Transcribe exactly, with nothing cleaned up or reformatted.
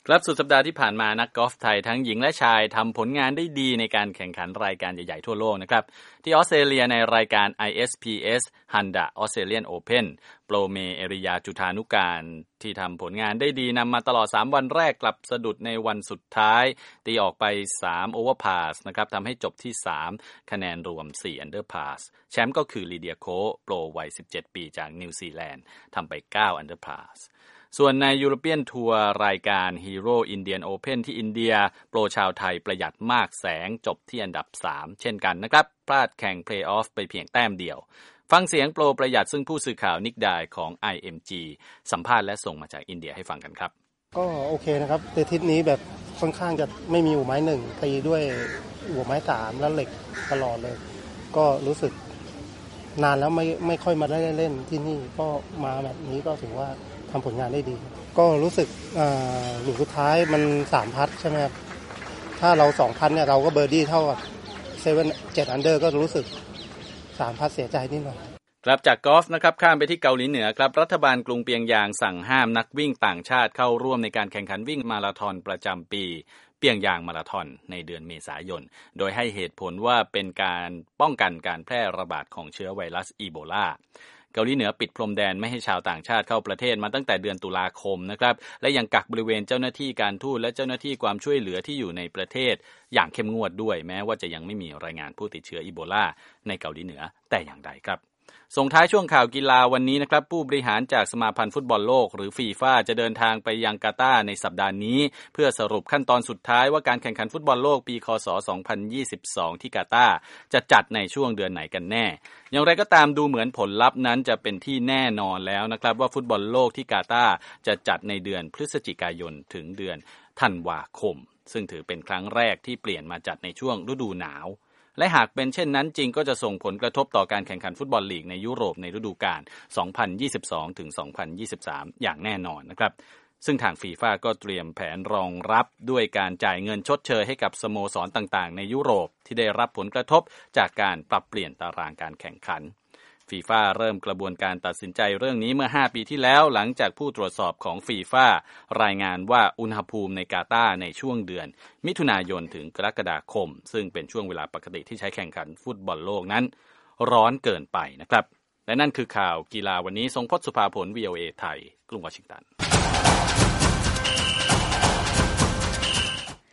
ครับสุดสัปดาห์ที่ผ่านมานักกอล์ฟไทยทั้งหญิงและชายทำผลงานได้ดีในการแข่งขันรายการใหญ่ๆทั่วโลกนะครับที่ออสเตรเลียในรายการ ไอ เอส พี เอส Honda Australian Open โปรเมเอริยาจุฑานุการที่ทำผลงานได้ดีนำมาตลอดสามวันแรกกลับสะดุดในวันสุดท้ายตีออกไปสามโอเวอร์พาสนะครับทำให้จบที่สามคะแนนรวมสี่อันเดอร์พาสแชมป์ก็คือลีเดียโคโปรวัยสิบเจ็ดปีจากนิวซีแลนด์ทำไปเก้าอันเดอร์พาสส่วนในยูโรเปียนทัวร์รายการ Hero Indian Open ที่อินเดียโปรชาวไทยประหยัดมากแสงจบที่อันดับสามเช่นกันนะครับพลาดแข่งเพลย์ออฟไปเพียงแต้มเดียวฟังเสียงโปรประหยัดซึ่งผู้สื่อข่าวนิกดายของ ไอ เอ็ม จี สัมภาษณ์และส่งมาจากอินเดียให้ฟังกันครับก็โอเคนะครับแต่ทิศนี้แบบค่อนข้างจะไม่มีหัวไม้หนึ่งตีด้วยหัวไม้สามแล้วเหล็กตลอดเลยก็รู้สึกนานแล้วไม่ไม่ค่อยมาได้เล่นที่นี่ก็มาแบบนี้ก็ถือว่าทำผลงานได้ดีก็รู้สึกหลุมสุดท้ายมันสามพัดใช่ไหมครับถ้าเราสองพัดเนี่ยเราก็เบอร์ดี้เท่ากับเซเว่นเจ็ดอันเดอร์ก็รู้สึกสามพัดเสียใจนิดหน่อยกลับจากกอล์ฟนะครับข้ามไปที่เกาหลีเหนือครับรัฐบาลกรุงเปียงยางสั่งห้ามนักวิ่งต่างชาติเข้าร่วมในการแข่งขันวิ่งมาราธอนประจำปีเปียงยางมาราธอนในเดือนเมษายนโดยให้เหตุผลว่าเป็นการป้องกันการแพร่ระบาดของเชื้อไวรัสอีโบลาเกาหลีเหนือปิดพรมแดนไม่ให้ชาวต่างชาติเข้าประเทศมาตั้งแต่เดือนตุลาคมนะครับและยังกักบริเวณเจ้าหน้าที่การทูตและเจ้าหน้าที่ความช่วยเหลือที่อยู่ในประเทศอย่างเข้มงวดด้วยแม้ว่าจะยังไม่มีรายงานผู้ติดเชื้ออีโบลาในเกาหลีเหนือแต่อย่างใดครับส่งท้ายช่วงข่าวกีฬาวันนี้นะครับผู้บริหารจากสมาพันธ์ฟุตบอลโลกหรือฟีฟ่าจะเดินทางไปยังกาตาร์ในสัปดาห์นี้เพื่อสรุปขั้นตอนสุดท้ายว่าการแข่งขันฟุตบอลโลกปีคศสองพันยี่สิบสองที่กาตาร์จะจัดในช่วงเดือนไหนกันแน่อย่างไรก็ตามดูเหมือนผลลัพธ์นั้นจะเป็นที่แน่นอนแล้วนะครับว่าฟุตบอลโลกที่กาตาร์จะจัดในเดือนพฤศจิกายนถึงเดือนธันวาคมซึ่งถือเป็นครั้งแรกที่เปลี่ยนมาจัดในช่วงฤดูหนาวและหากเป็นเช่นนั้นจริงก็จะส่งผลกระทบต่อการแข่งขันฟุตบอลลีกในยุโรปในฤดูกาล สองพันยี่สิบสองถึงสองพันยี่สิบสาม อย่างแน่นอนนะครับซึ่งทางฟีฟ่าก็เตรียมแผนรองรับด้วยการจ่ายเงินชดเชยให้กับสโมสรต่างๆในยุโรปที่ได้รับผลกระทบจากการปรับเปลี่ยนตารางการแข่งขันฟีฟ่าเริ่มกระบวนการตัดสินใจเรื่องนี้เมื่อห้าปีที่แล้วหลังจากผู้ตรวจสอบของฟีฟ่ารายงานว่าอุณหภูมิในกาตาร์ในช่วงเดือนมิถุนายนถึงกรกฎาคมซึ่งเป็นช่วงเวลาปกติที่ใช้แข่งขันฟุตบอลโลกนั้นร้อนเกินไปนะครับและนั่นคือข่าวกีฬาวันนี้ทรงพจน์สุภาผล วี โอ เอ ไทยกรุงวอชิงตัน